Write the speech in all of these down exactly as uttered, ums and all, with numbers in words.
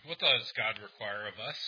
What does God require of us?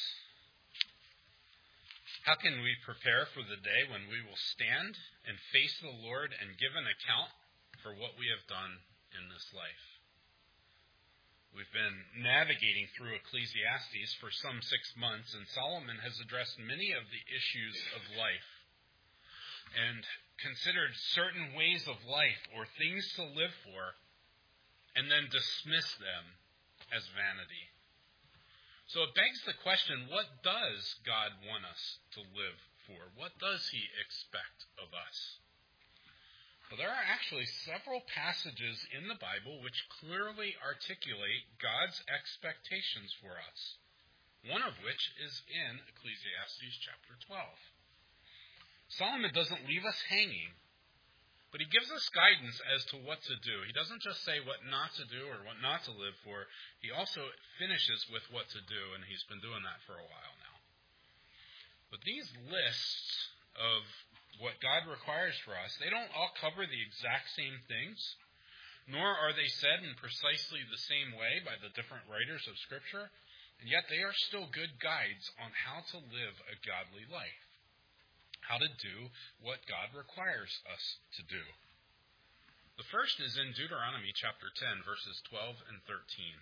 How can we prepare for the day when we will stand and face the Lord and give an account for what we have done in this life? We've been navigating through Ecclesiastes for some six months, and Solomon has addressed many of the issues of life and considered certain ways of life or things to live for and then dismiss them as vanity. So it begs the question, what does God want us to live for? What does he expect of us? Well, there are actually several passages in the Bible which clearly articulate God's expectations for us, one of which is in Ecclesiastes chapter twelve. Solomon doesn't leave us hanging, but he gives us guidance as to what to do. He doesn't just say what not to do or what not to live for. He also finishes with what to do, and he's been doing that for a while now. But these lists of what God requires for us, they don't all cover the exact same things, nor are they said in precisely the same way by the different writers of Scripture, and yet they are still good guides on how to live a godly life. How to do what God requires us to do. The first is in Deuteronomy chapter ten, verses twelve and thirteen.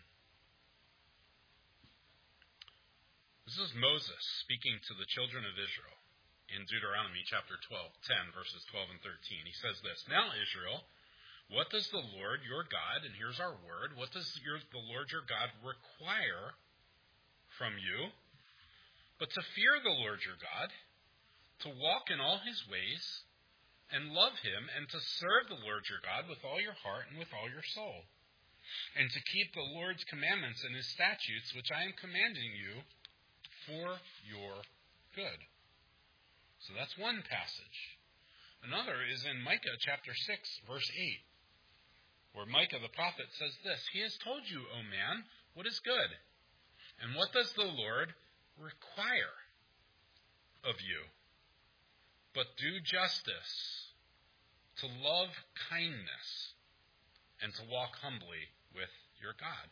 This is Moses speaking to the children of Israel in Deuteronomy chapter twelve, ten, verses twelve and thirteen. He says this, "Now, Israel, what does the Lord your God," and here's our word, "what does your, the Lord your God require from you, but to fear the Lord your God, to walk in all his ways, and love him, and to serve the Lord your God with all your heart and with all your soul, and to keep the Lord's commandments and his statutes, which I am commanding you for your good." So that's one passage. Another is in Micah chapter six, verse eight, where Micah the prophet says this, "He has told you, O man, what is good, and what does the Lord require of you? But do justice, to love kindness, and to walk humbly with your God."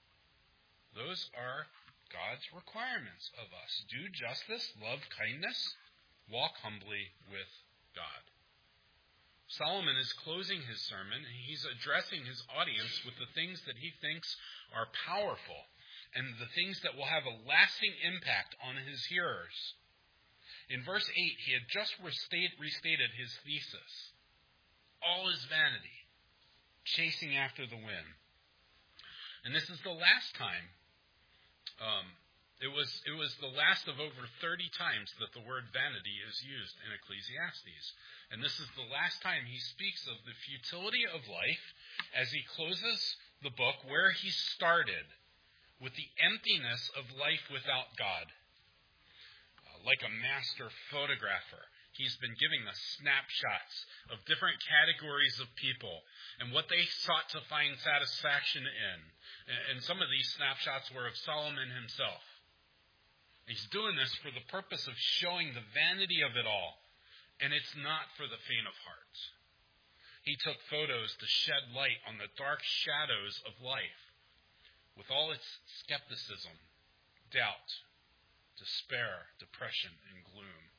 Those are God's requirements of us. Do justice, love kindness, walk humbly with God. Solomon is closing his sermon, and he's addressing his audience with the things that he thinks are powerful and the things that will have a lasting impact on his hearers. In verse eight, he had just restate, restated his thesis. All is vanity, chasing after the wind. And this is the last time, um, it was it was the last of over thirty times that the word vanity is used in Ecclesiastes. And this is the last time he speaks of the futility of life as he closes the book where he started, with the emptiness of life without God. Like a master photographer, he's been giving us snapshots of different categories of people and what they sought to find satisfaction in. And some of these snapshots were of Solomon himself. He's doing this for the purpose of showing the vanity of it all, and it's not for the faint of heart. He took photos to shed light on the dark shadows of life, with all its skepticism, doubt, despair, depression, and gloom.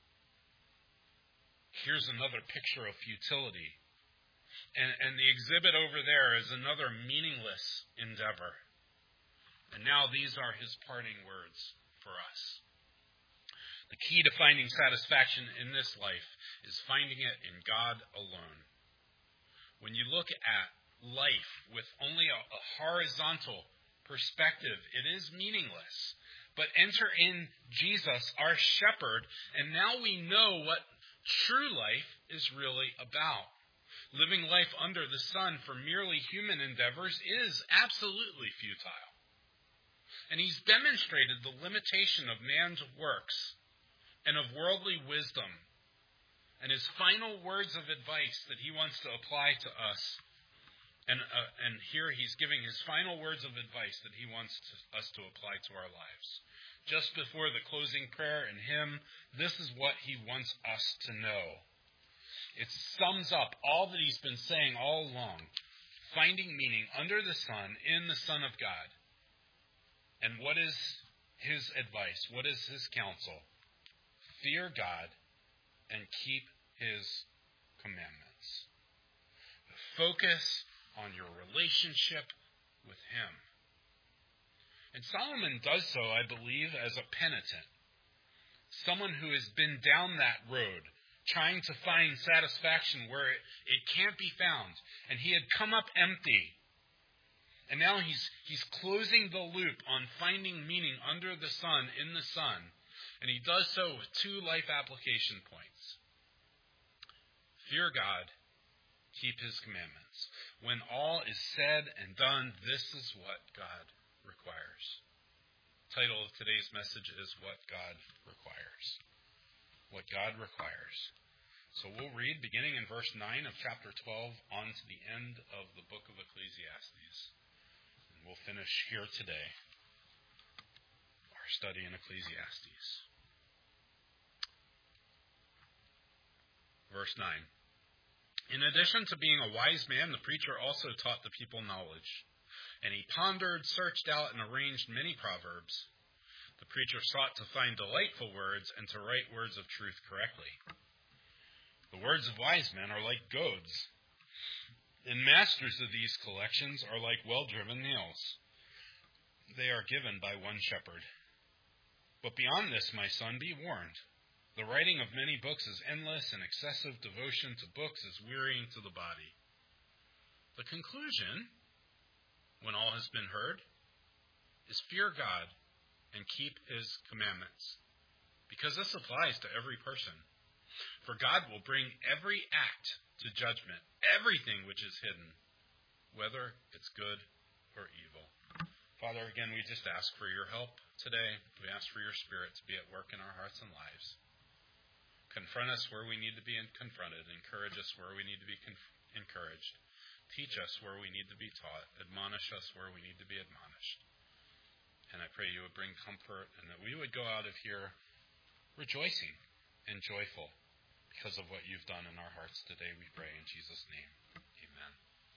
Here's another picture of futility. And, and the exhibit over there is another meaningless endeavor. And now these are his parting words for us. The key to finding satisfaction in this life is finding it in God alone. When you look at life with only a, a horizontal perspective, it is meaningless. But enter in Jesus, our shepherd, and now we know what true life is really about. Living life under the sun for merely human endeavors is absolutely futile. And he's demonstrated the limitation of man's works and of worldly wisdom, and his final words of advice that he wants to apply to us. And uh, and here he's giving his final words of advice that he wants to, us to apply to our lives. Just before the closing prayer and hymn, this is what he wants us to know. It sums up all that he's been saying all along. Finding meaning under the sun, in the Son of God. And what is his advice? What is his counsel? Fear God and keep his commandments. Focus on your relationship with him. And Solomon does so, I believe, as a penitent. Someone who has been down that road, trying to find satisfaction where it, it can't be found. And he had come up empty. And now he's he's closing the loop on finding meaning under the sun, in the sun. And he does so with two life application points. Fear God, keep his commandments. When all is said and done, this is what God requires. The title of today's message is What God Requires. What God requires. So we'll read beginning in verse nine of chapter twelve on to the end of the book of Ecclesiastes. And we'll finish here today our study in Ecclesiastes. Verse nine. In addition to being a wise man, the preacher also taught the people knowledge. And he pondered, searched out, and arranged many proverbs. The preacher sought to find delightful words and to write words of truth correctly. The words of wise men are like goads, and masters of these collections are like well-driven nails. They are given by one shepherd. But beyond this, my son, be warned. The writing of many books is endless, and excessive devotion to books is wearying to the body. The conclusion, when all has been heard, is fear God and keep his commandments, because this applies to every person. For God will bring every act to judgment, everything which is hidden, whether it's good or evil. Father, again, we just ask for your help today. We ask for your Spirit to be at work in our hearts and lives. Confront us where we need to be confronted. Encourage us where we need to be conf- encouraged. Teach us where we need to be taught. Admonish us where we need to be admonished. And I pray you would bring comfort and that we would go out of here rejoicing and joyful because of what you've done in our hearts today, we pray in Jesus' name. Amen.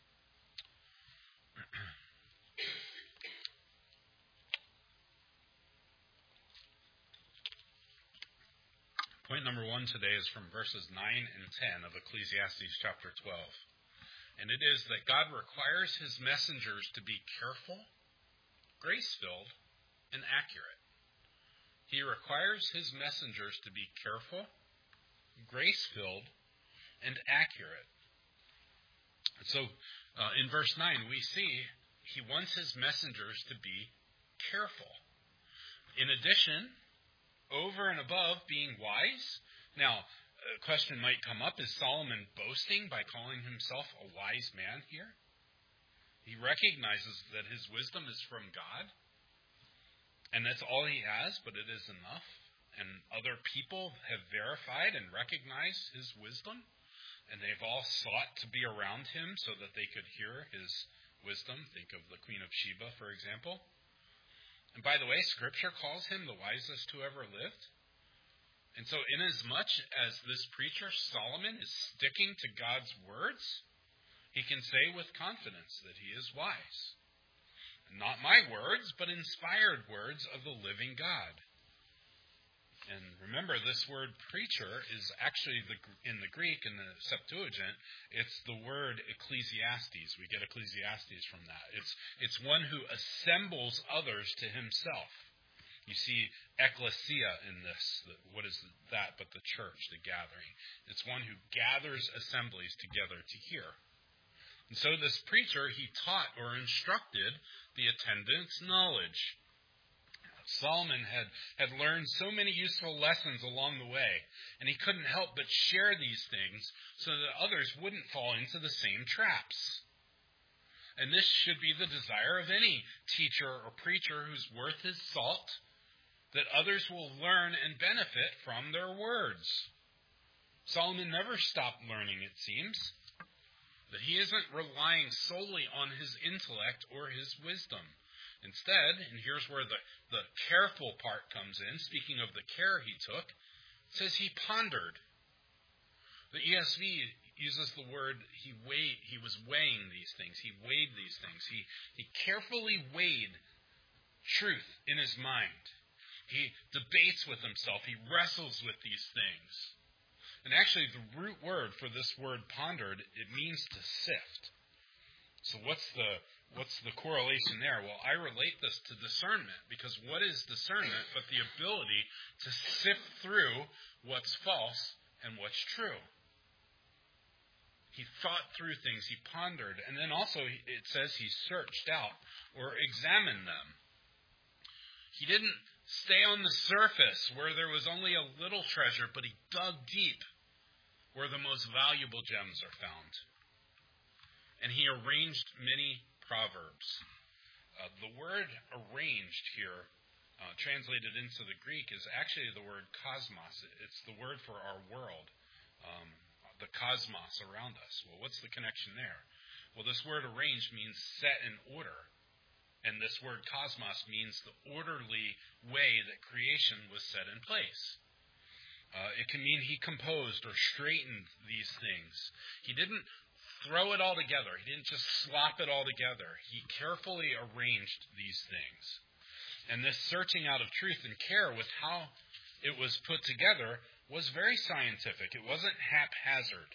Point number one today is from verses nine and ten of Ecclesiastes chapter twelve. And it is that God requires his messengers to be careful, grace-filled, and accurate. He requires his messengers to be careful, grace-filled, and accurate. So uh, in verse nine, we see he wants his messengers to be careful. In addition, over and above being wise. Now, a question might come up, is Solomon boasting by calling himself a wise man here? He recognizes that his wisdom is from God, and that's all he has, but it is enough. And other people have verified and recognized his wisdom, and they've all sought to be around him so that they could hear his wisdom. Think of the Queen of Sheba, for example. And by the way, Scripture calls him the wisest who ever lived. And so inasmuch as this preacher, Solomon, is sticking to God's words, he can say with confidence that he is wise. Not my words, but inspired words of the living God. And remember, this word preacher is actually, the, in the Greek, in the Septuagint, it's the word Ecclesiastes. We get Ecclesiastes from that. It's, it's one who assembles others to himself. You see ecclesia in this. What is that but the church, the gathering? It's one who gathers assemblies together to hear. And so this preacher, he taught or instructed the attendants knowledge. Solomon had, had learned so many useful lessons along the way, and he couldn't help but share these things so that others wouldn't fall into the same traps. And this should be the desire of any teacher or preacher who's worth his salt, that others will learn and benefit from their words. Solomon never stopped learning, it seems, that he isn't relying solely on his intellect or his wisdom. Instead, and here's where the, the careful part comes in, speaking of the care he took, it says he pondered. The E S V uses the word he weighed, he was weighing these things. He weighed these things. He, he carefully weighed truth in his mind. He debates with himself. He wrestles with these things. And actually, the root word for this word pondered, it means to sift. So what's the what's the correlation there? Well, I relate this to discernment, because what is discernment but the ability to sift through what's false and what's true? He thought through things, he pondered, and then also it says he searched out or examined them. He didn't stay on the surface where there was only a little treasure, but he dug deep where the most valuable gems are found. And he arranged many proverbs. Uh, the word arranged here, uh, translated into the Greek, is actually the word cosmos. It's the word for our world, um, the cosmos around us. Well, what's the connection there? Well, this word arranged means set in order. And this word cosmos means the orderly way that creation was set in place. Uh, it can mean he composed or straightened these things. He didn't throw it all together. He didn't just slop it all together. He carefully arranged these things. And this searching out of truth and care with how it was put together was very scientific. It wasn't haphazard.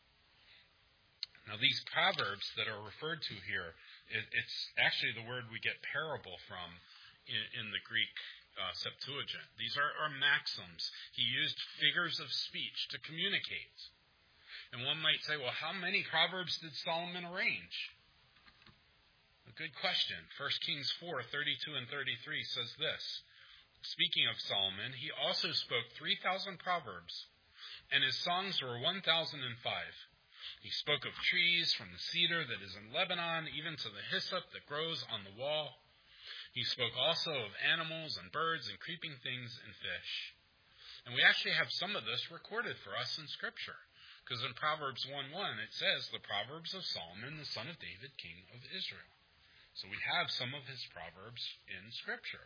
Now, these proverbs that are referred to here, it, it's actually the word we get parable from in, in the Greek uh, Septuagint. These are, are maxims. He used figures of speech to communicate. And one might say, well, how many proverbs did Solomon arrange? A good question. First Kings four, thirty-two and thirty-three says this. Speaking of Solomon, he also spoke three thousand proverbs, and his songs were one thousand five. He spoke of trees, from the cedar that is in Lebanon, even to the hyssop that grows on the wall. He spoke also of animals and birds and creeping things and fish. And we actually have some of this recorded for us in Scripture. Because in Proverbs one one, it says, the Proverbs of Solomon, the son of David, king of Israel. So we have some of his Proverbs in Scripture.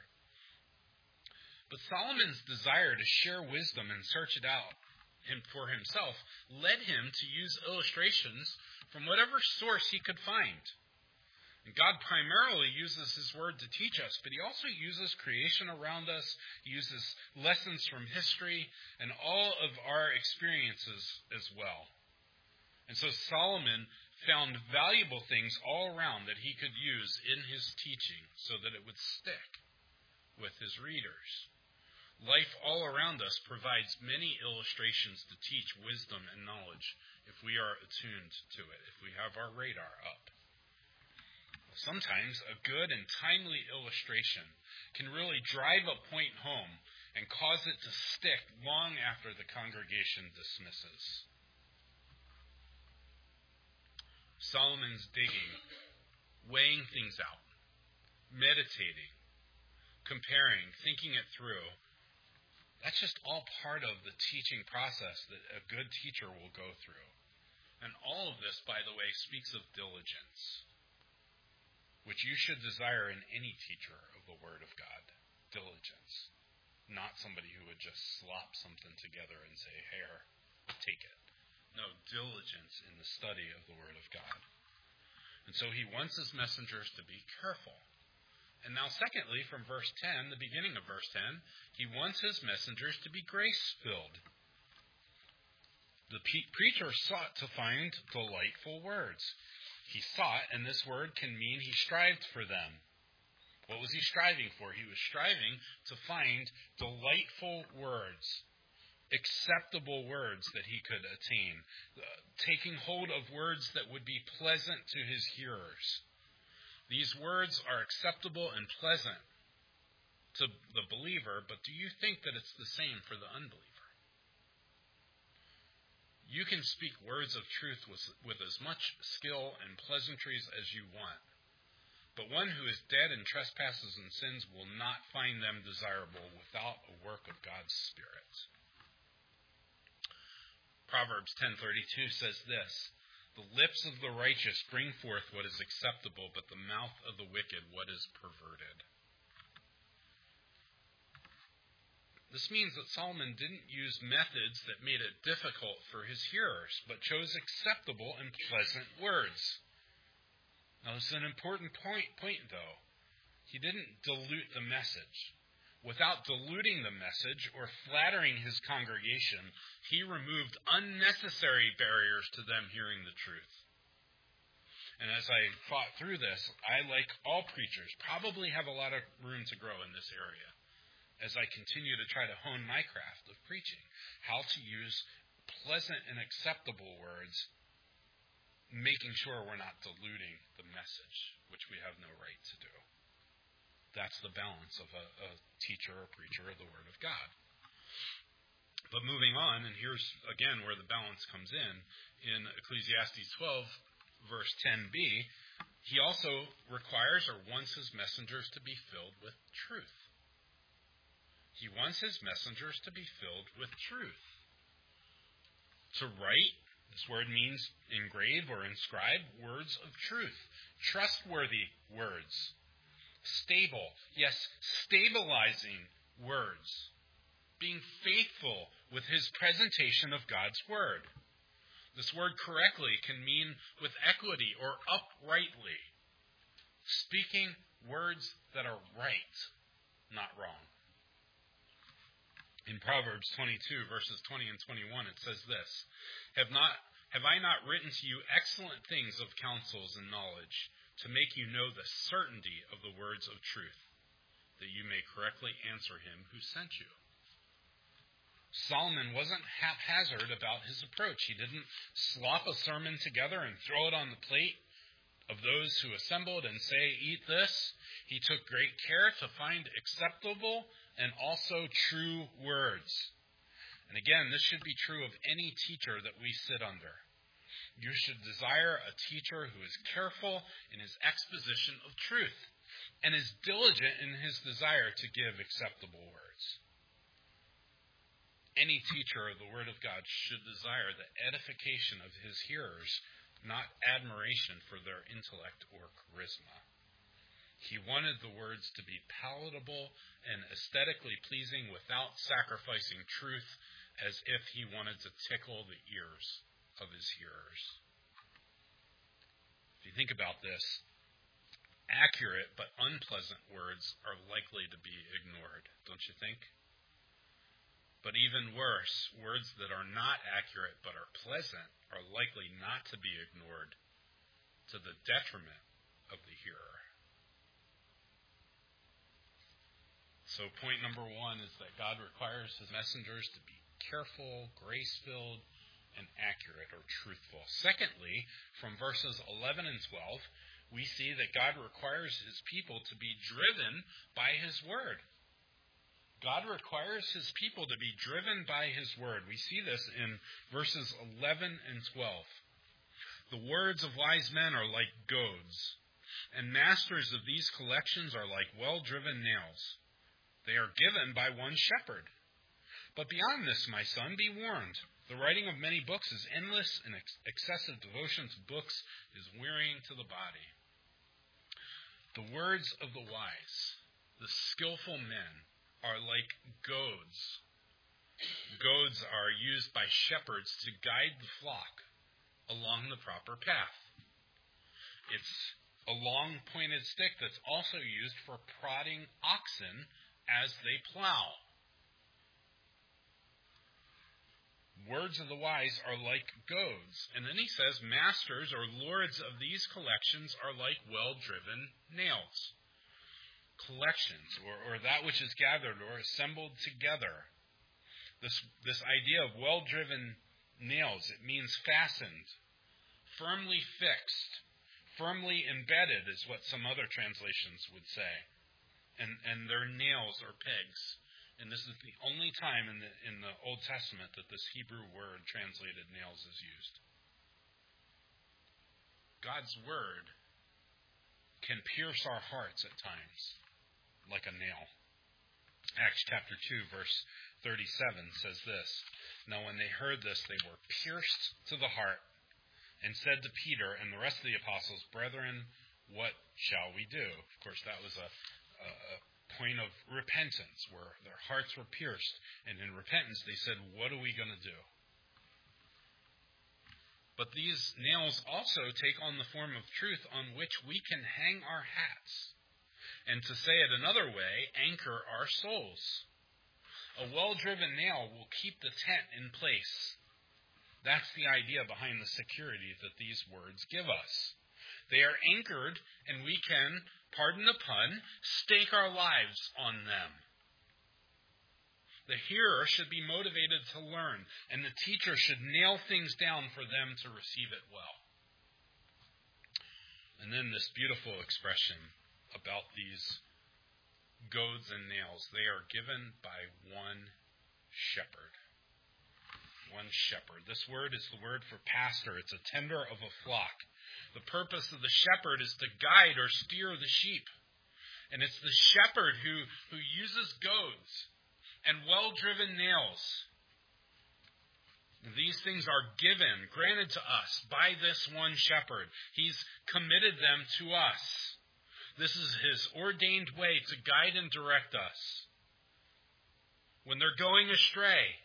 But Solomon's desire to share wisdom and search it out for himself led him to use illustrations from whatever source he could find. And God primarily uses his word to teach us, but he also uses creation around us. He uses lessons from history and all of our experiences as well. And so Solomon found valuable things all around that he could use in his teaching so that it would stick with his readers. Life all around us provides many illustrations to teach wisdom and knowledge if we are attuned to it, if we have our radar up. Sometimes a good and timely illustration can really drive a point home and cause it to stick long after the congregation dismisses. Solomon's digging, weighing things out, meditating, comparing, thinking it through, that's just all part of the teaching process that a good teacher will go through. And all of this, by the way, speaks of diligence, which you should desire in any teacher of the Word of God. Diligence. Not somebody who would just slop something together and say, here, take it. No, diligence in the study of the Word of God. And so he wants his messengers to be careful. And now secondly, from verse ten, the beginning of verse ten, he wants his messengers to be grace-filled. The pe- preacher sought to find delightful words. He sought, and this word can mean he strived for them. What was he striving for? He was striving to find delightful words, acceptable words that he could attain, uh, taking hold of words that would be pleasant to his hearers. These words are acceptable and pleasant to the believer, but do you think that it's the same for the unbeliever? You can speak words of truth with, with as much skill and pleasantries as you want, but one who is dead in trespasses and sins will not find them desirable without a work of God's Spirit. Proverbs ten thirty-two says this, the lips of the righteous bring forth what is acceptable, but the mouth of the wicked what is perverted. This means that Solomon didn't use methods that made it difficult for his hearers, but chose acceptable and pleasant words. Now, this is an important point, point, though. He didn't dilute the message. Without diluting the message or flattering his congregation, he removed unnecessary barriers to them hearing the truth. And as I thought through this, I, like all preachers, probably have a lot of room to grow in this area as I continue to try to hone my craft of preaching, how to use pleasant and acceptable words, making sure we're not diluting the message, which we have no right to do. That's the balance of a, a teacher or preacher of the Word of God. But moving on, and here's again where the balance comes in, in Ecclesiastes twelve, verse ten b, he also requires or wants his messengers to be filled with truth. He wants his messengers to be filled with truth. To write, this word means engrave or inscribe words of truth, trustworthy words. Stable, yes, stabilizing words. Being faithful with his presentation of God's word. This word correctly can mean with equity or uprightly. Speaking words that are right, not wrong. In Proverbs twenty-two, verses twenty and twenty-one, it says this, Have not have I not written to you excellent things of counsels and knowledge, to make you know the certainty of the words of truth, that you may correctly answer him who sent you. Solomon wasn't haphazard about his approach. He didn't slop a sermon together and throw it on the plate of those who assembled and say, eat this. He took great care to find acceptable and also true words. And again, this should be true of any teacher that we sit under. You should desire a teacher who is careful in his exposition of truth and is diligent in his desire to give acceptable words. Any teacher of the Word of God should desire the edification of his hearers, not admiration for their intellect or charisma. He wanted the words to be palatable and aesthetically pleasing without sacrificing truth as if he wanted to tickle the ears of his hearers. If you think about this, accurate but unpleasant words are likely to be ignored, don't you think? But even worse, words that are not accurate but are pleasant are likely not to be ignored to the detriment of the hearer. So point number one is that God requires his messengers to be careful, grace-filled, and accurate or truthful. Secondly, from verses eleven and twelve, we see that God requires his people to be driven by his word. God requires his people to be driven by his word. We see this in verses eleven and twelve. The words of wise men are like goads, and masters of these collections are like well-driven nails. They are given by one shepherd. But beyond this, my son, be warned. The writing of many books is endless, and ex- excessive devotion to books is wearying to the body. The words of the wise, the skillful men, are like goads. Goads are used by shepherds to guide the flock along the proper path. It's a long pointed stick that's also used for prodding oxen as they plow. Words of the wise are like goads. And then he says, masters or lords of these collections are like well-driven nails. Collections, or, or that which is gathered or assembled together. This, this idea of well-driven nails, it means fastened, firmly fixed, firmly embedded is what some other translations would say. And, and their nails or pegs. And this is the only time in the in the Old Testament that this Hebrew word translated nails is used. God's word can pierce our hearts at times like a nail. Acts chapter two, verse thirty-seven says this, Now when they heard this, they were pierced to the heart and said to Peter and the rest of the apostles, Brethren, what shall we do? Of course, that was a, a, a point of repentance where their hearts were pierced. And in repentance, they said, what are we going to do? But these nails also take on the form of truth on which we can hang our hats. And to say it another way, anchor our souls. A well-driven nail will keep the tent in place. That's the idea behind the security that these words give us. They are anchored, and we can, pardon the pun, stake our lives on them. The hearer should be motivated to learn, and the teacher should nail things down for them to receive it well. And then this beautiful expression about these goads and nails. They are given by one shepherd. One shepherd. This word is the word for pastor. It's a tender of a flock. The purpose of the shepherd is to guide or steer the sheep. And it's the shepherd who, who uses goads and well-driven nails. These things are given, granted to us by this one shepherd. He's committed them to us. This is his ordained way to guide and direct us. When they're going astray,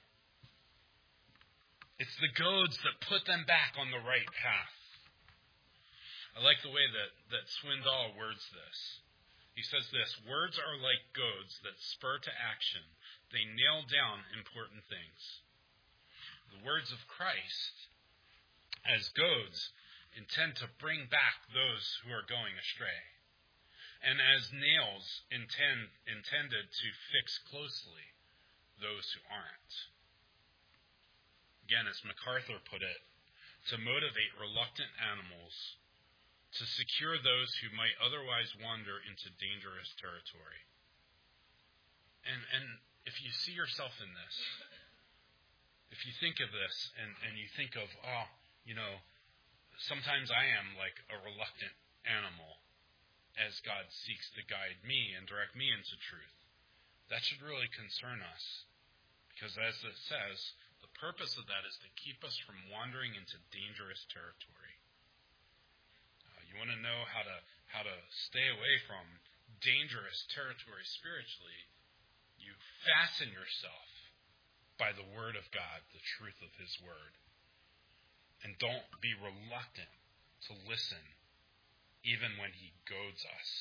it's the goads that put them back on the right path. I like the way that, that Swindoll words this. He says this, words are like goads that spur to action. They nail down important things. The words of Christ, as goads, intend to bring back those who are going astray. And as nails intend, intended to fix closely those who aren't. Again, as MacArthur put it, to motivate reluctant animals, to secure those who might otherwise wander into dangerous territory. And and if you see yourself in this, if you think of this and, and you think of, oh, you know, sometimes I am like a reluctant animal as God seeks to guide me and direct me into truth. That should really concern us. Because as it says, the purpose of that is to keep us from wandering into dangerous territory. Uh, you want to know how to how to stay away from dangerous territory spiritually, you fasten yourself by the Word of God, the truth of His Word. And don't be reluctant to listen, even when He goads us.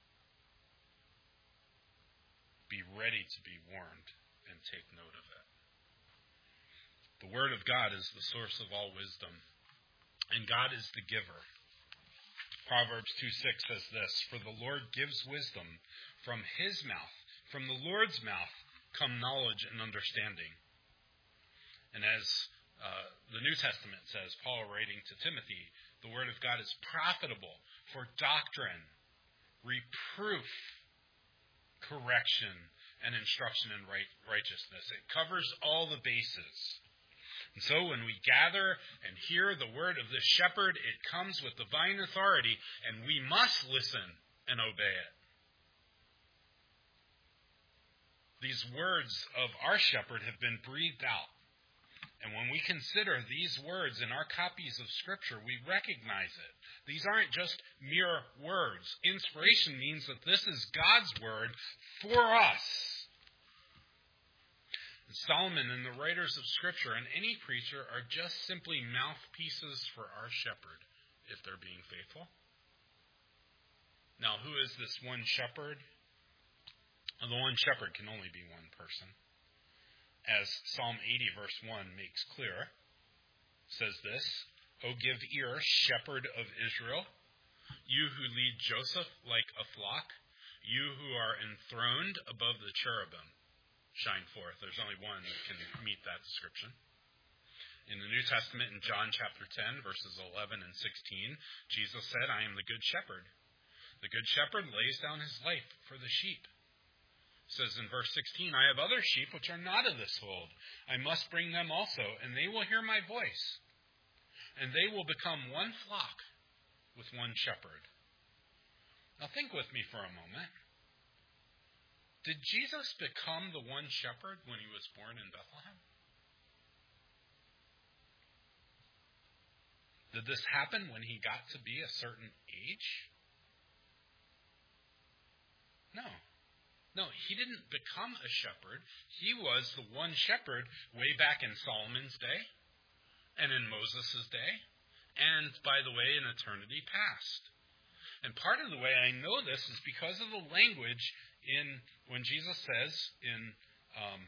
Be ready to be warned and take note of it. The Word of God is the source of all wisdom, and God is the giver. Proverbs two six says this, for the Lord gives wisdom. From His mouth, from the Lord's mouth, come knowledge and understanding. And as uh, the New Testament says, Paul writing to Timothy, the Word of God is profitable for doctrine, reproof, correction, and instruction in right, righteousness. It covers all the bases. And so when we gather and hear the word of the shepherd, it comes with divine authority, and we must listen and obey it. These words of our shepherd have been breathed out. And when we consider these words in our copies of Scripture, we recognize it. These aren't just mere words. Inspiration means that this is God's word for us. And Solomon and the writers of Scripture and any preacher are just simply mouthpieces for our shepherd, if they're being faithful. Now, who is this one shepherd? Well, the one shepherd can only be one person. As Psalm eighty verse one makes clear, says this, O give ear, shepherd of Israel, you who lead Joseph like a flock, you who are enthroned above the cherubim, shine forth. There's only one that can meet that description. In the New Testament, in John chapter ten, verses eleven and sixteen, Jesus said, I am the good shepherd. The good shepherd lays down his life for the sheep. It says in verse sixteen, I have other sheep which are not of this fold. I must bring them also, and they will hear my voice. And they will become one flock with one shepherd. Now think with me for a moment. Did Jesus become the one shepherd when he was born in Bethlehem? Did this happen when he got to be a certain age? No. No, he didn't become a shepherd. He was the one shepherd way back in Solomon's day and in Moses' day and, by the way, in eternity past. And part of the way I know this is because of the language in when Jesus says in um,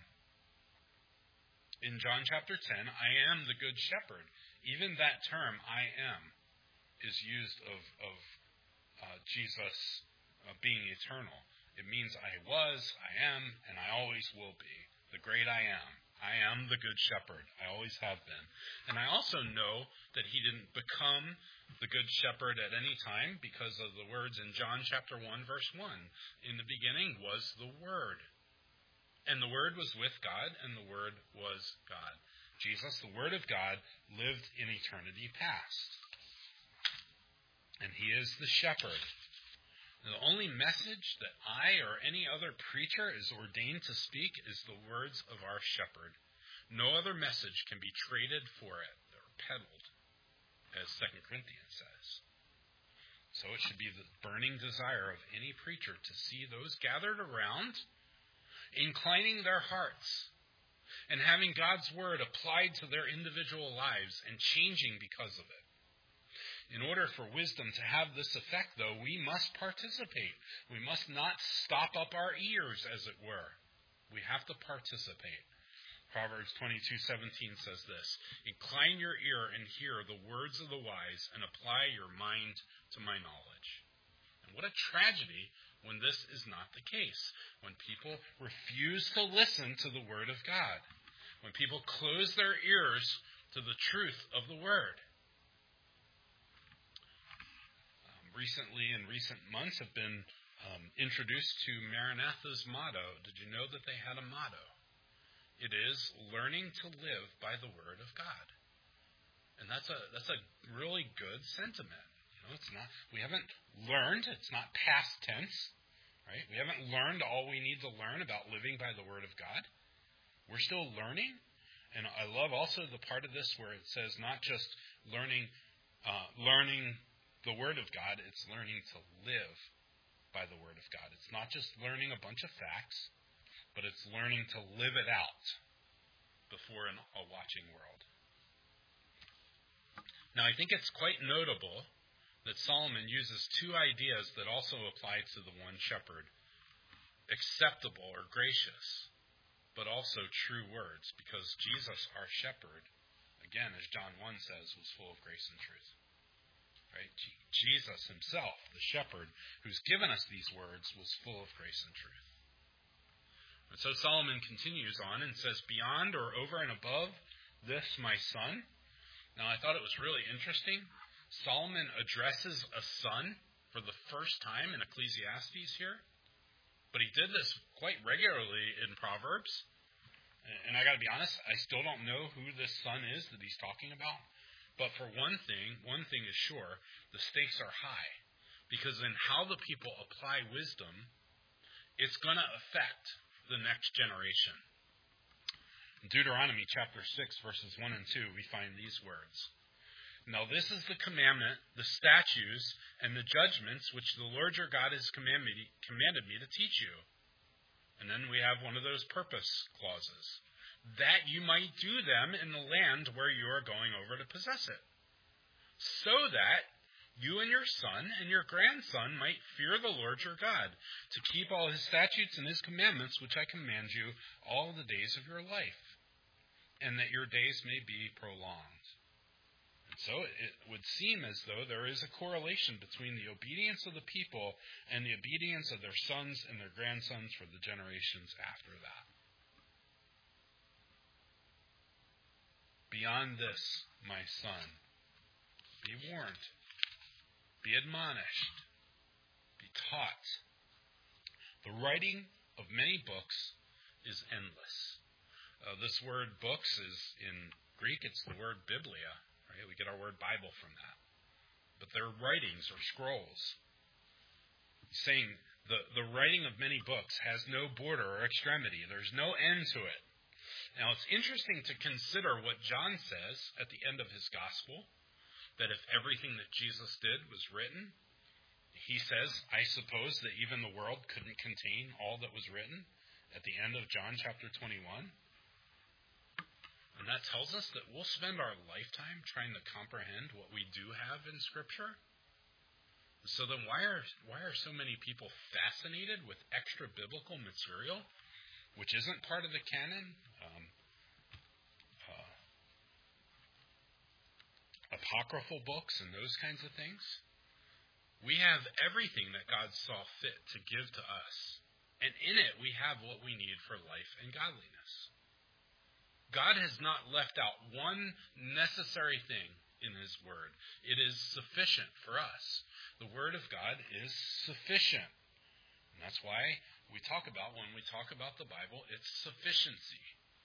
in John chapter ten, I am the good shepherd. Even that term, I am, is used of, of uh, Jesus uh, being eternal. It means I was, I am, and I always will be. The great I am. I am the good shepherd. I always have been. And I also know that he didn't become the good shepherd at any time because of the words in John chapter one, verse one. In the beginning was the Word. And the Word was with God, and the Word was God. Jesus, the Word of God, lived in eternity past. And he is the shepherd. The only message that I or any other preacher is ordained to speak is the words of our shepherd. No other message can be traded for it or peddled, as Second Corinthians says. So it should be the burning desire of any preacher to see those gathered around, inclining their hearts, and having God's word applied to their individual lives and changing because of it. In order for wisdom to have this effect, though, we must participate. We must not stop up our ears, as it were. We have to participate. Proverbs twenty-two seventeen says this, incline your ear and hear the words of the wise, and apply your mind to my knowledge. And what a tragedy when this is not the case. When people refuse to listen to the word of God. When people close their ears to the truth of the word. Recently, in recent months, have been um, introduced to Maranatha's motto. Did you know that they had a motto? It is learning to live by the word of God, and that's a that's a really good sentiment. You know, it's not we haven't learned. It's not past tense, right? We haven't learned all we need to learn about living by the word of God. We're still learning, and I love also the part of this where it says not just learning, uh, learning. The Word of God, it's learning to live by the Word of God. It's not just learning a bunch of facts, but it's learning to live it out before an, a watching world. Now, I think it's quite notable that Solomon uses two ideas that also apply to the one shepherd. Acceptable or gracious, but also true words, because Jesus, our shepherd, again, as John one says, was full of grace and truth. Right? Jesus himself, the shepherd who's given us these words, was full of grace and truth. And so Solomon continues on and says, beyond or over and above this, my son. Now I thought it was really interesting. Solomon addresses a son for the first time in Ecclesiastes here. But he did this quite regularly in Proverbs. And I got to be honest, I still don't know who this son is that he's talking about. But for one thing, one thing is sure, the stakes are high. Because in how the people apply wisdom, it's going to affect the next generation. In Deuteronomy chapter six, verses one and two, we find these words. Now this is the commandment, the statutes, and the judgments which the Lord your God has commanded me, commanded me to teach you. And then we have one of those purpose clauses. That you might do them in the land where you are going over to possess it. So that you and your son and your grandson might fear the Lord your God, to keep all his statutes and his commandments which I command you all the days of your life, and that your days may be prolonged. And so it would seem as though there is a correlation between the obedience of the people and the obedience of their sons and their grandsons for the generations after that. Beyond this, my son, be warned, be admonished, be taught. The writing of many books is endless. Uh, this word books is, in Greek, it's the word biblia. Right? We get our word Bible from that. But they're writings or scrolls. Saying the, the writing of many books has no border or extremity. There's no end to it. Now, it's interesting to consider what John says at the end of his gospel, that if everything that Jesus did was written, he says, I suppose that even the world couldn't contain all that was written at the end of John chapter twenty-one. And that tells us that we'll spend our lifetime trying to comprehend what we do have in Scripture. So then why are why are so many people fascinated with extra biblical material, which isn't part of the canon? Um, uh, apocryphal books and those kinds of things? We have everything that God saw fit to give to us. And in it we have what we need for life and godliness. God has not left out one necessary thing in His Word. It is sufficient for us. The Word of God is sufficient. And that's why we talk about, when we talk about the Bible, its sufficiency.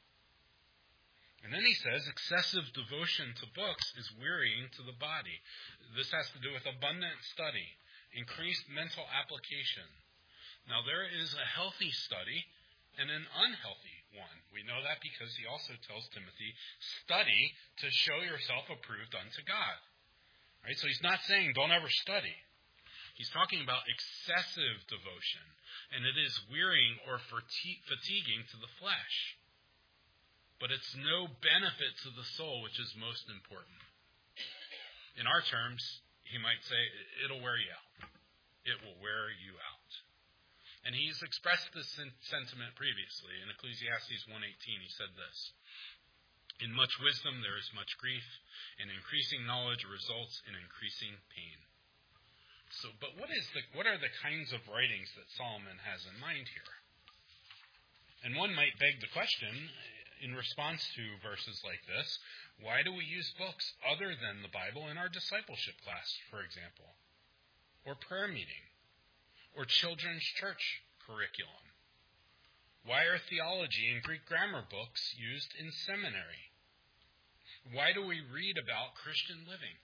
And then he says, excessive devotion to books is wearying to the body. This has to do with abundant study, increased mental application. Now, there is a healthy study and an unhealthy one. We know that because he also tells Timothy, study to show yourself approved unto God. Right? So he's not saying don't ever study. He's talking about excessive devotion, and it is wearying or fatiguing to the flesh. But it's no benefit to the soul, which is most important. In our terms, he might say, it'll wear you out. It will wear you out. And he's expressed this sentiment previously. In Ecclesiastes one eighteen, he said this, in much wisdom there is much grief, and increasing knowledge results in increasing pain. So, but what is the what are the kinds of writings that Solomon has in mind here? And one might beg the question, in response to verses like this, why do we use books other than the Bible in our discipleship class, for example? Or prayer meeting? Or children's church curriculum? Why are theology and Greek grammar books used in seminary? Why do we read about Christian living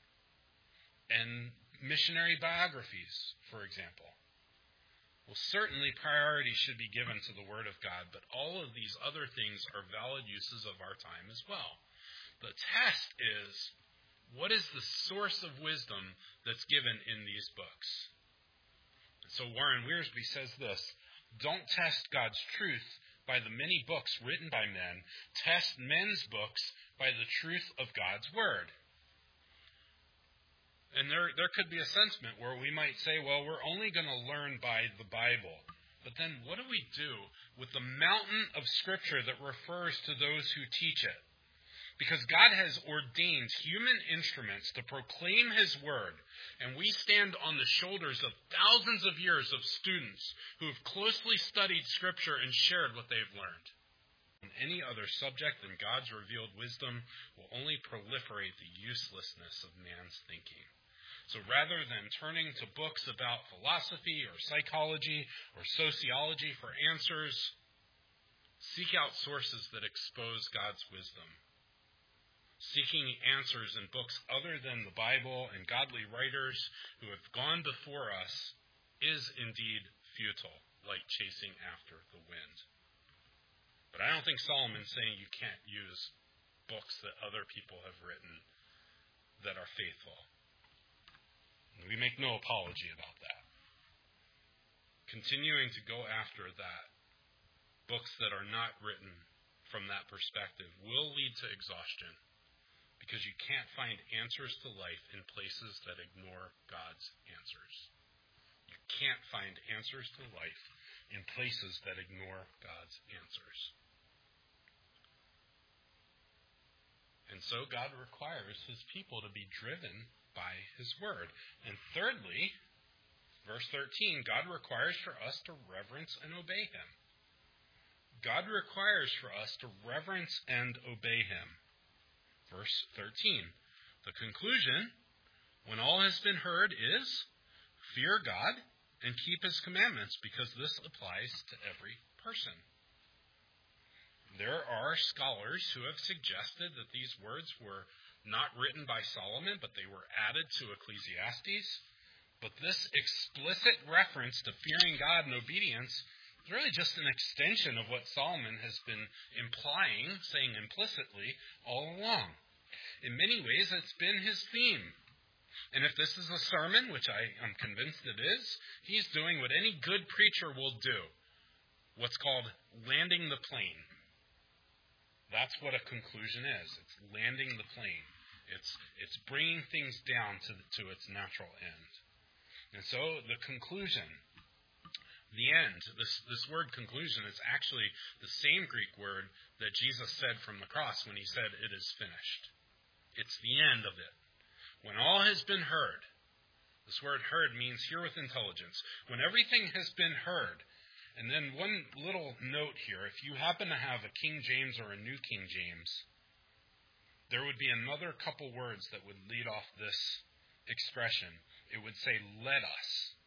and missionary biographies, for example? Well, certainly priority should be given to the Word of God, but all of these other things are valid uses of our time as well. The test is, what is the source of wisdom that's given in these books? So Warren Wiersbe says this, don't test God's truth by the many books written by men. Test men's books by the truth of God's Word. And there, there could be a sentiment where we might say, well, we're only going to learn by the Bible. But then what do we do with the mountain of Scripture that refers to those who teach it? Because God has ordained human instruments to proclaim His Word, and we stand on the shoulders of thousands of years of students who have closely studied Scripture and shared what they've learned. On any other subject than God's revealed wisdom will only proliferate the uselessness of man's thinking. So rather than turning to books about philosophy or psychology or sociology for answers, seek out sources that expose God's wisdom. Seeking answers in books other than the Bible and godly writers who have gone before us is indeed futile, like chasing after the wind. But I don't think Solomon's saying you can't use books that other people have written that are faithful. We make no apology about that. Continuing to go after that, books that are not written from that perspective, will lead to exhaustion, because you can't find answers to life in places that ignore God's answers. You can't find answers to life in places that ignore God's answers. And so God requires His people to be driven by His Word. And thirdly, verse thirteen, God requires for us to reverence and obey Him. God requires for us to reverence and obey Him. Verse thirteen, the conclusion, when all has been heard, is fear God and keep His commandments, because this applies to every person. There are scholars who have suggested that these words were not written by Solomon, but they were added to Ecclesiastes. But this explicit reference to fearing God and obedience is really just an extension of what Solomon has been implying, saying implicitly, all along. In many ways, it's been his theme. And if this is a sermon, which I am convinced it is, he's doing what any good preacher will do. What's called landing the plane. That's what a conclusion is. It's landing the plane. It's it's bringing things down to the, to its natural end. And so the conclusion, the end, this, this word conclusion is actually the same Greek word that Jesus said from the cross when he said, "It is finished." It's the end of it. When all has been heard, this word heard means hear with intelligence. When everything has been heard, and then one little note here, if you happen to have a King James or a New King James, there would be another couple words that would lead off this expression. It would say, "let us,"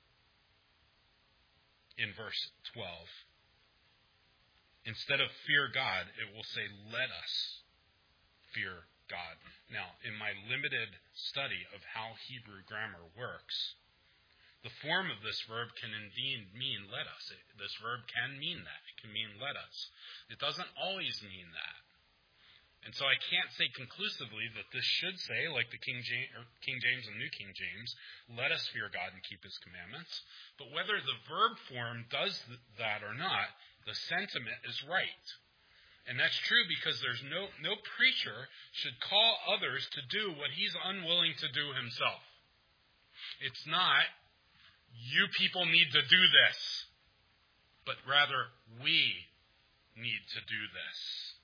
in verse twelve. Instead of fear God, it will say, "let us fear God." Now, in my limited study of how Hebrew grammar works, the form of this verb can indeed mean "let us." It, this verb can mean that. It can mean "let us." It doesn't always mean that. And so I can't say conclusively that this should say, like the King James, or King James and New King James, "let us fear God and keep His commandments." But whether the verb form does that or not, the sentiment is right. And that's true because there's no, no preacher should call others to do what he's unwilling to do himself. It's not, "you people need to do this," but rather, "we need to do this."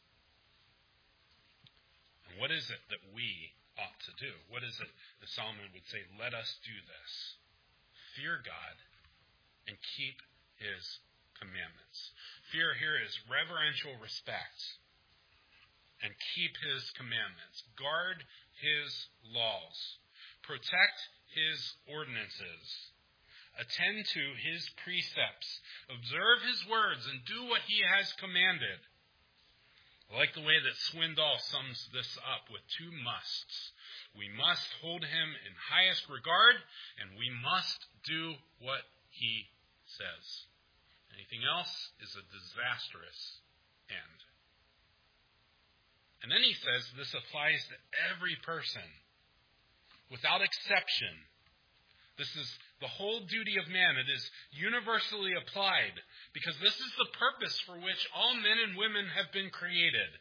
And what is it that we ought to do? What is it that Solomon would say, "Let us do this"? Fear God and keep His commandments. Fear here is reverential respect. And keep His commandments. Guard His laws. Protect His ordinances. Attend to His precepts. Observe His words and do what He has commanded. I like the way that Swindoll sums this up with two musts. We must hold Him in highest regard, and we must do what He says. Anything else is a disastrous end. And then he says this applies to every person, without exception. This is the whole duty of man. It is universally applied, because this is the purpose for which all men and women have been created.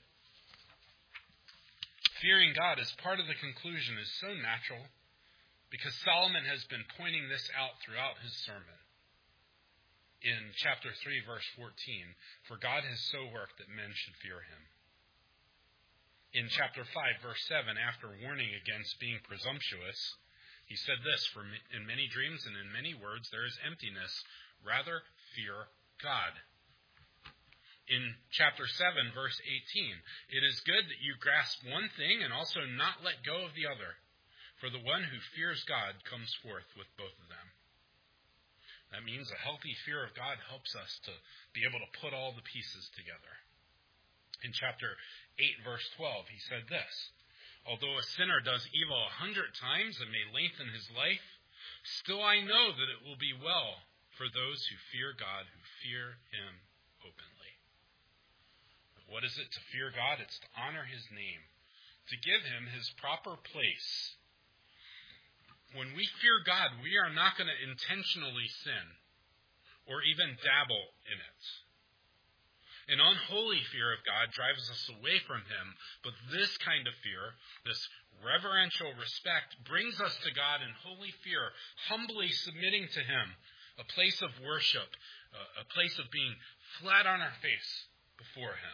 Fearing God as part of the conclusion is so natural, because Solomon has been pointing this out throughout his sermon. In chapter three, verse fourteen, "For God has so worked that men should fear Him." In chapter five, verse seven, after warning against being presumptuous, he said this, "For in many dreams and in many words there is emptiness. Rather, fear God." In chapter seven, verse eighteen, "It is good that you grasp one thing and also not let go of the other. For the one who fears God comes forth with both of them." That means a healthy fear of God helps us to be able to put all the pieces together. In chapter eight, verse twelve, he said this, "Although a sinner does evil a hundred times and may lengthen his life, still I know that it will be well for those who fear God, who fear Him openly." But what is it to fear God? It's to honor His name, to give Him His proper place. When we fear God, we are not going to intentionally sin or even dabble in it. An unholy fear of God drives us away from Him, but this kind of fear, this reverential respect, brings us to God in holy fear, humbly submitting to Him, a place of worship, a place of being flat on our face before Him.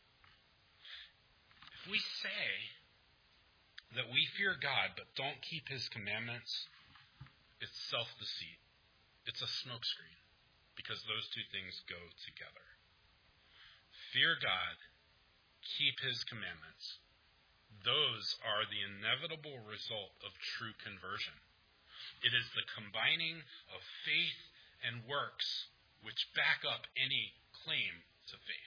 If we say that we fear God but don't keep His commandments, it's self-deceit. It's a smokescreen, because those two things go together. Fear God, keep His commandments. Those are the inevitable result of true conversion. It is the combining of faith and works which back up any claim to faith.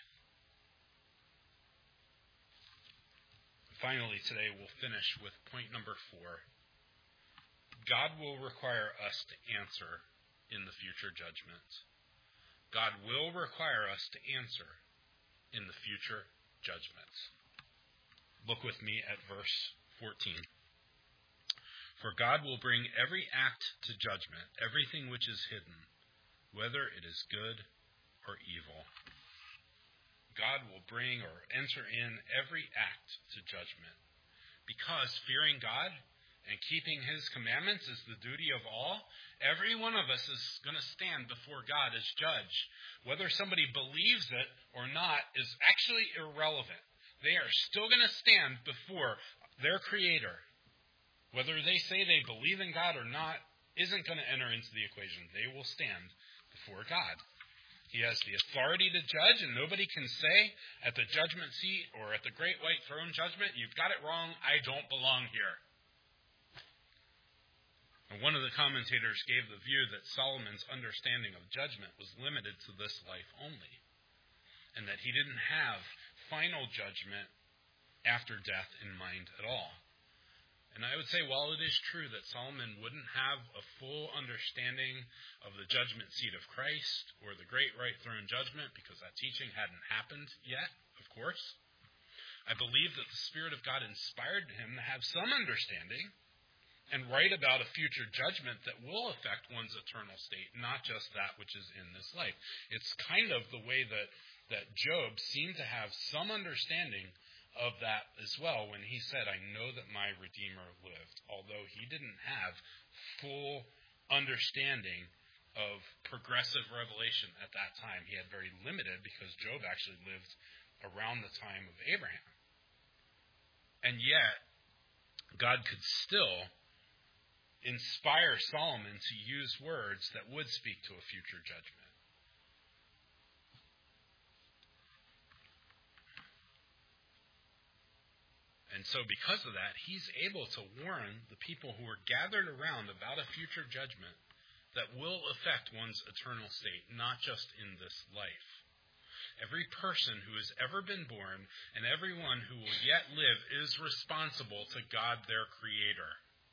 Finally, today we'll finish with point number four. God will require us to answer in the future judgment. God will require us to answer in the future judgment. Look with me at verse fourteen. "For God will bring every act to judgment, everything which is hidden, whether it is good or evil." God will bring or enter in every act to judgment, because fearing God and keeping his commandments is the duty of all, every one of us is going to stand before God as judge. Whether somebody believes it or not is actually irrelevant. They are still going to stand before their Creator. Whether they say they believe in God or not isn't going to enter into the equation. They will stand before God. He has the authority to judge, and nobody can say at the judgment seat or at the great white throne judgment, you've got it wrong, I don't belong here. And one of the commentators gave the view that Solomon's understanding of judgment was limited to this life only, and that he didn't have final judgment after death in mind at all. And I would say, while it is true that Solomon wouldn't have a full understanding of the judgment seat of Christ or the great white throne judgment, because that teaching hadn't happened yet, of course, I believe that the Spirit of God inspired him to have some understanding and write about a future judgment that will affect one's eternal state, not just that which is in this life. It's kind of the way that, that Job seemed to have some understanding of that as well when he said, I know that my Redeemer lived, although he didn't have full understanding of progressive revelation at that time. He had very limited, because Job actually lived around the time of Abraham. And yet, God could still inspire Solomon to use words that would speak to a future judgment. And so because of that, he's able to warn the people who are gathered around about a future judgment that will affect one's eternal state, not just in this life. Every person who has ever been born and everyone who will yet live is responsible to God, their Creator.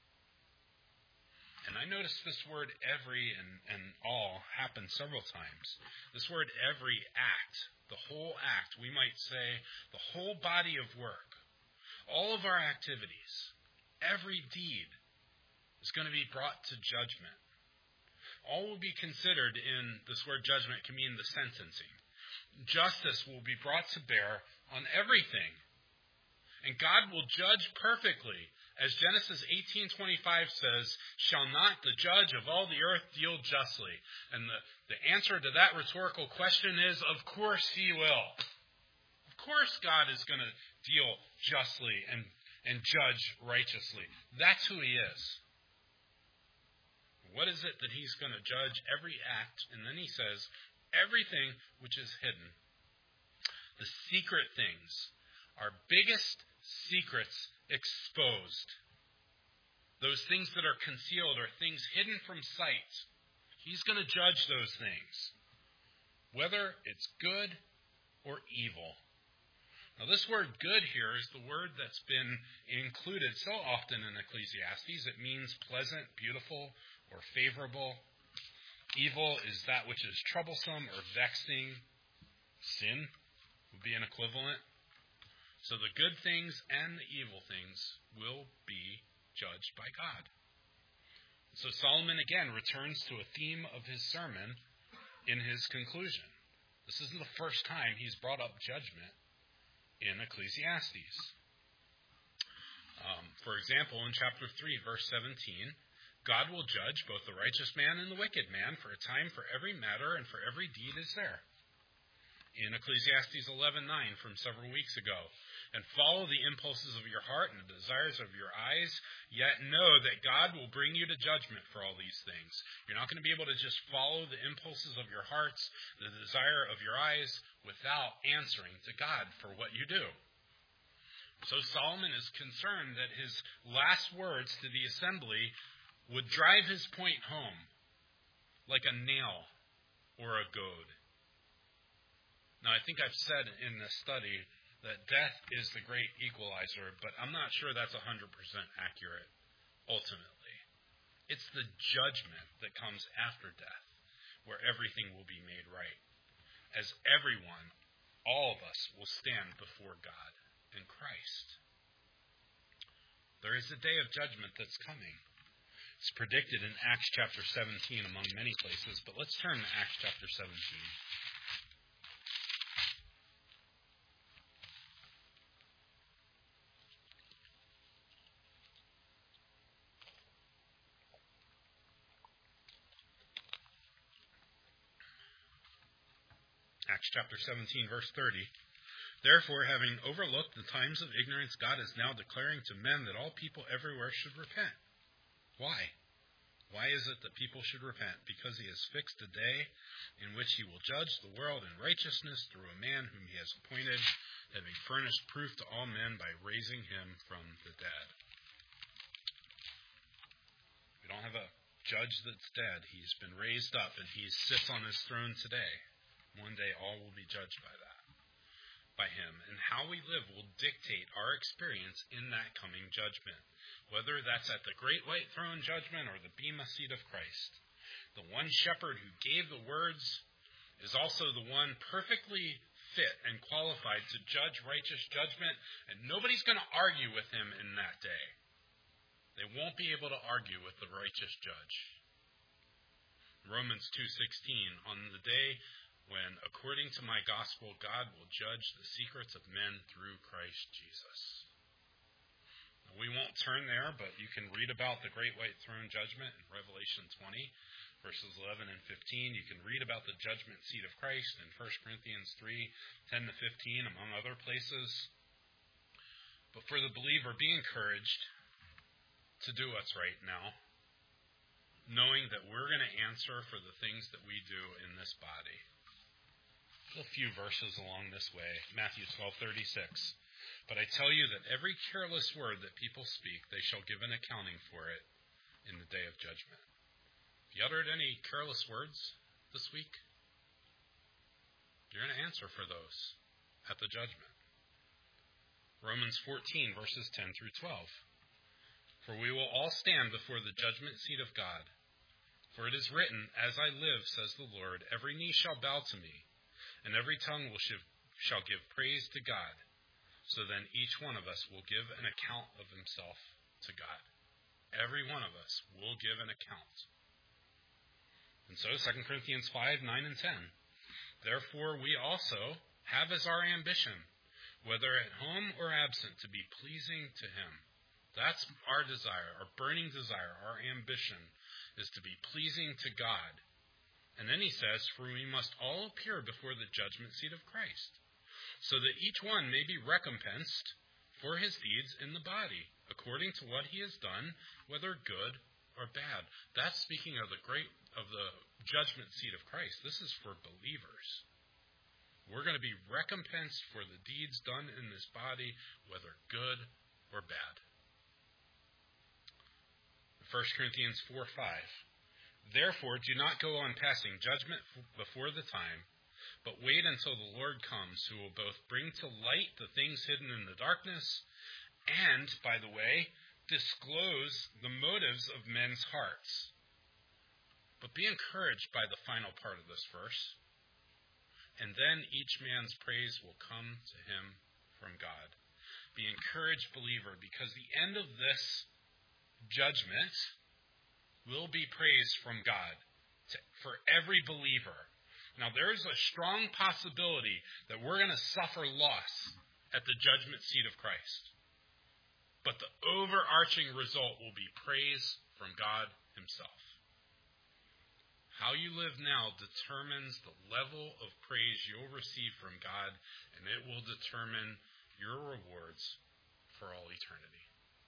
And I noticed this word every and, and all happen several times. This word every act, the whole act, we might say the whole body of work, all of our activities, every deed is going to be brought to judgment. All will be considered in, this word judgment can mean the sentencing. Justice will be brought to bear on everything. And God will judge perfectly. As Genesis eighteen twenty-five says, shall not the judge of all the earth deal justly? And the, the answer to that rhetorical question is, of course he will. Of course God is going to deal justly and, and judge righteously. That's who he is. What is it that he's going to judge? Every act. And then he says, everything which is hidden. The secret things, our biggest secrets exposed. Those things that are concealed are things hidden from sight. He's going to judge those things, whether it's good or evil. Now, this word good here is the word that's been included so often in Ecclesiastes. It means pleasant, beautiful, or favorable. Evil is that which is troublesome or vexing. Sin would be an equivalent. So the good things and the evil things will be judged by God. So Solomon again returns to a theme of his sermon in his conclusion. This isn't the first time he's brought up judgment in Ecclesiastes. Um, for example, in chapter three, verse seventeen, God will judge both the righteous man and the wicked man, for a time for every matter and for every deed is there. In Ecclesiastes eleven nine from several weeks ago, and follow the impulses of your heart and the desires of your eyes, yet know that God will bring you to judgment for all these things. You're not going to be able to just follow the impulses of your hearts, the desire of your eyes, without answering to God for what you do. So Solomon is concerned that his last words to the assembly would drive his point home like a nail or a goad. Now, I think I've said in this study that death is the great equalizer, but I'm not sure that's one hundred percent accurate ultimately. It's the judgment that comes after death where everything will be made right. As everyone, all of us, will stand before God in Christ. There is a day of judgment that's coming. It's predicted in Acts chapter seventeen among many places, but let's turn to Acts chapter seventeen. Acts chapter seventeen, verse thirty. Therefore, having overlooked the times of ignorance, God is now declaring to men that all people everywhere should repent. Why? Why is it that people should repent? Because he has fixed a day in which he will judge the world in righteousness through a man whom he has appointed, having furnished proof to all men by raising him from the dead. We don't have a judge that's dead. He's been raised up and he sits on his throne today. One day all will be judged by that, by him. And how we live will dictate our experience in that coming judgment. Whether that's at the great white throne judgment or the bema seat of Christ. The one shepherd who gave the words is also the one perfectly fit and qualified to judge righteous judgment, and nobody's going to argue with him in that day. They won't be able to argue with the righteous judge. Romans two sixteen, on the day when, according to my gospel, God will judge the secrets of men through Christ Jesus. We won't turn there, but you can read about the great white throne judgment in Revelation twenty, verses eleven and fifteen. You can read about the judgment seat of Christ in First Corinthians three, ten to fifteen, among other places. But for the believer, be encouraged to do what's right now, knowing that we're going to answer for the things that we do in this body. A few verses along this way. Matthew twelve thirty-six. But I tell you that every careless word that people speak, they shall give an accounting for it in the day of judgment. If you uttered any careless words this week, you're going to answer for those at the judgment. Romans fourteen, verses ten through twelve. For we will all stand before the judgment seat of God. For it is written, As I live, says the Lord, every knee shall bow to me, and every tongue will sh- shall give praise to God. So then each one of us will give an account of himself to God. Every one of us will give an account. And so Second Corinthians five, nine, and ten. Therefore we also have as our ambition, whether at home or absent, to be pleasing to him. That's our desire, our burning desire, our ambition is to be pleasing to God. And then he says, for we must all appear before the judgment seat of Christ, so that each one may be recompensed for his deeds in the body, according to what he has done, whether good or bad. That's speaking of the great of the judgment seat of Christ. This is for believers. We're going to be recompensed for the deeds done in this body, whether good or bad. First Corinthians four five. Therefore, do not go on passing judgment before the time, but wait until the Lord comes, who will both bring to light the things hidden in the darkness, and, by the way, disclose the motives of men's hearts. But be encouraged by the final part of this verse. And then each man's praise will come to him from God. Be encouraged, believer, because the end of this judgment will be praise from God to, for every believer. Now, there is a strong possibility that we're going to suffer loss at the judgment seat of Christ. But the overarching result will be praise from God himself. How you live now determines the level of praise you'll receive from God, and it will determine your rewards for all eternity.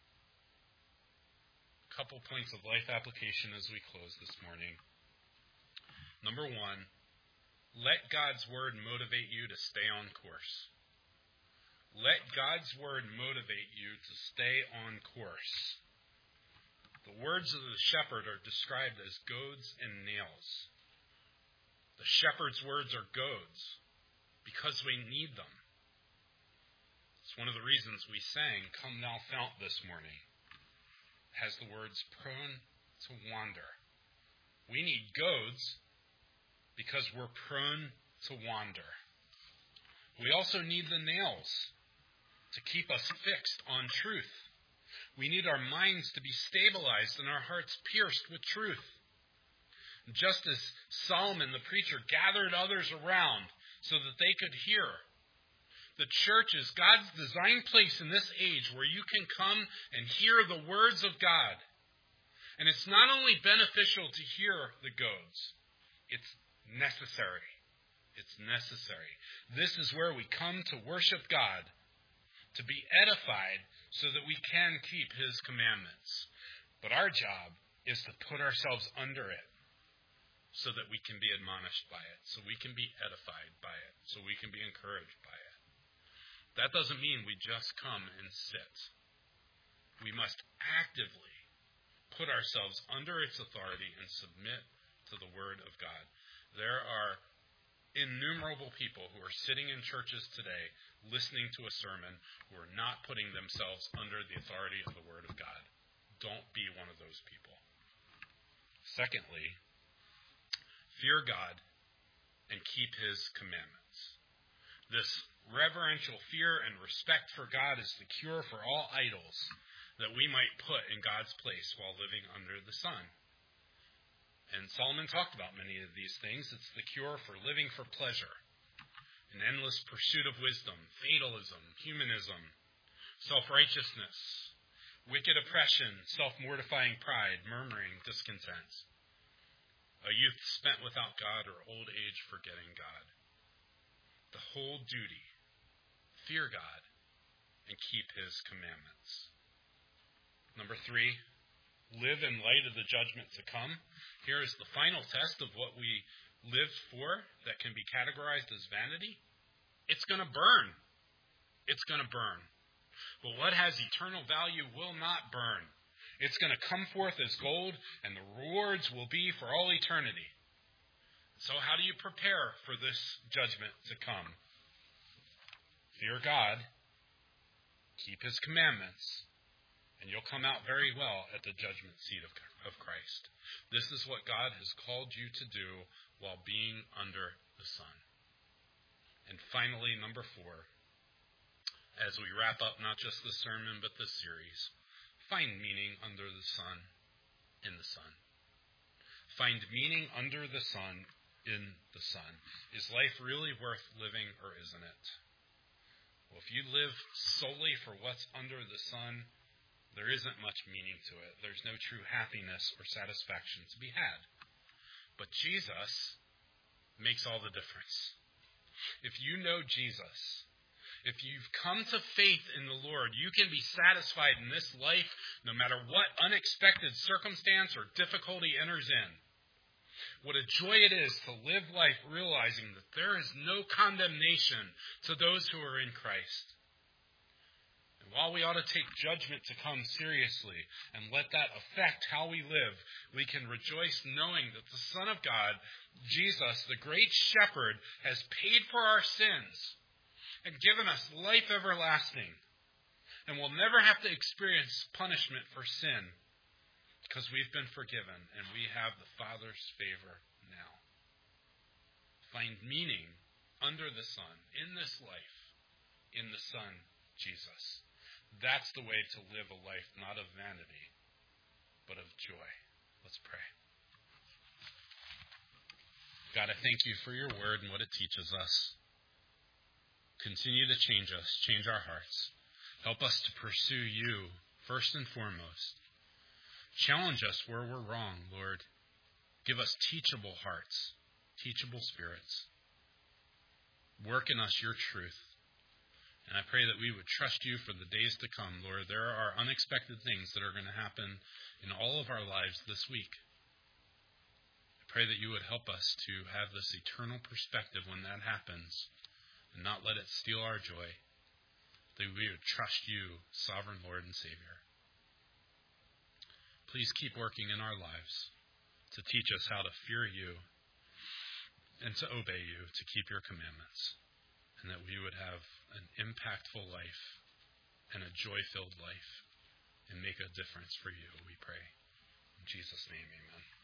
A couple points of life application as we close this morning. Number one, let God's word motivate you to stay on course. Let God's word motivate you to stay on course. The words of the shepherd are described as goads and nails. The shepherd's words are goads because we need them. It's one of the reasons we sang, Come Thou Fount, this morning. It has the words prone to wander. We need goads because we're prone to wander. We also need the nails to keep us fixed on truth. We need our minds to be stabilized and our hearts pierced with truth. Just as Solomon, the preacher, gathered others around so that they could hear, the church is God's designed place in this age where you can come and hear the words of God. And it's not only beneficial to hear the goads, it's necessary. It's necessary. This is where we come to worship God, to be edified so that we can keep his commandments. But our job is to put ourselves under it so that we can be admonished by it, so we can be edified by it, so we can be encouraged by it. That doesn't mean we just come and sit. We must actively put ourselves under its authority and submit to the Word of God. There are innumerable people who are sitting in churches today listening to a sermon who are not putting themselves under the authority of the Word of God. Don't be one of those people. Secondly, fear God and keep his commandments. This reverential fear and respect for God is the cure for all idols that we might put in God's place while living under the sun. And Solomon talked about many of these things. It's the cure for living for pleasure, an endless pursuit of wisdom, fatalism, humanism, self-righteousness, wicked oppression, self-mortifying pride, murmuring, discontent, a youth spent without God, or old age forgetting God. The whole duty, fear God and keep his commandments. Number three, live in light of the judgment to come. Here is the final test of what we live for that can be categorized as vanity. It's going to burn. It's going to burn. But what has eternal value will not burn. It's going to come forth as gold, and the rewards will be for all eternity. So how do you prepare for this judgment to come? Fear God, keep his commandments, and you'll come out very well at the judgment seat of, of Christ. This is what God has called you to do while being under the sun. And finally, number four, as we wrap up not just this sermon but this series, find meaning under the sun, in the sun. Find meaning under the sun, in the sun. Is life really worth living, or isn't it? Well, if you live solely for what's under the sun, there isn't much meaning to it. There's no true happiness or satisfaction to be had. But Jesus makes all the difference. If you know Jesus, if you've come to faith in the Lord, you can be satisfied in this life no matter what unexpected circumstance or difficulty enters in. What a joy it is to live life realizing that there is no condemnation to those who are in Christ. And while we ought to take judgment to come seriously and let that affect how we live, we can rejoice knowing that the Son of God, Jesus, the great shepherd, has paid for our sins and given us life everlasting. And we'll never have to experience punishment for sin because we've been forgiven and we have the Father's favor now. Find meaning under the sun, in this life, in the Son, Jesus. That's the way to live a life not of vanity, but of joy. Let's pray. God, I thank you for your word and what it teaches us. Continue to change us, change our hearts. Help us to pursue you first and foremost. Challenge us where we're wrong, Lord. Give us teachable hearts, teachable spirits. Work in us your truth. And I pray that we would trust you for the days to come, Lord. There are unexpected things that are going to happen in all of our lives this week. I pray that you would help us to have this eternal perspective when that happens and not let it steal our joy. That we would trust you, sovereign Lord and Savior. Please keep working in our lives to teach us how to fear you and to obey you, to keep your commandments, and that we would have an impactful life and a joy-filled life and make a difference for you, we pray. In Jesus' name, amen.